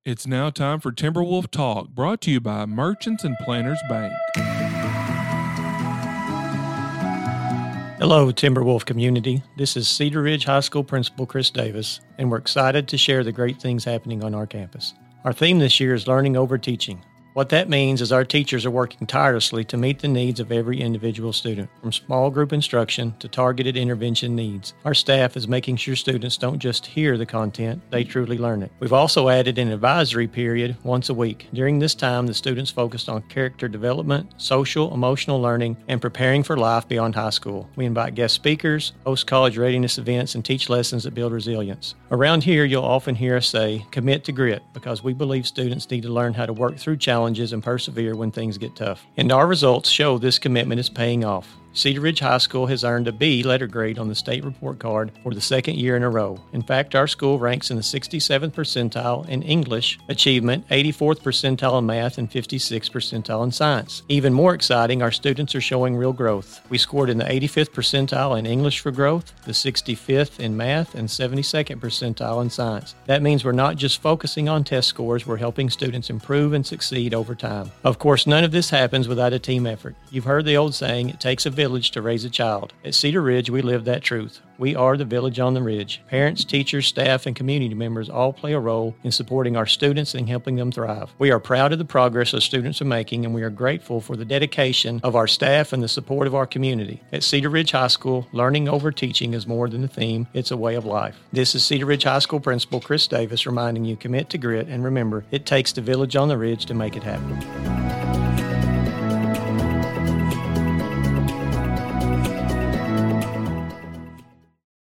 It's now time for Timberwolf Talk, brought to you by Merchants and Planters Bank. Hello, Timberwolf community. This is Cedar Ridge High School Principal Chris Davis, and we're excited to share the great things happening on our campus. Our theme this year is Learning Over Teaching. What that means is our teachers are working tirelessly to meet the needs of every individual student, from small group instruction to targeted intervention needs. Our staff is making sure students don't just hear the content, they truly learn it. We've also added an advisory period once a week. During this time, the students focused on character development, social, emotional learning, and preparing for life beyond high school. We invite guest speakers, host college readiness events, and teach lessons that build resilience. Around here, you'll often hear us say, commit to grit, because we believe students need to learn how to work through challenges and persevere when things get tough. And our results show this commitment is paying off. Cedar Ridge High School has earned a B letter grade on the state report card for the second year in a row. In fact, our school ranks in the 67th percentile in English achievement, 84th percentile in math, and 56th percentile in science. Even more exciting, our students are showing real growth. We scored in the 85th percentile in English for growth, the 65th in math, and 72nd percentile in science. That means we're not just focusing on test scores, we're helping students improve and succeed over time. Of course, none of this happens without a team effort. You've heard the old saying, it takes a village to raise a child. At Cedar Ridge, we live that truth. We are the village on the ridge. Parents, teachers, staff, and community members all play a role in supporting our students and helping them thrive. We are proud of the progress our students are making, and we are grateful for the dedication of our staff and the support of our community. At Cedar Ridge High School, learning over teaching is more than a theme, it's a way of life. This is Cedar Ridge High School Principal Chris Davis reminding you, commit to grit, and remember, it takes the village on the ridge to make it happen.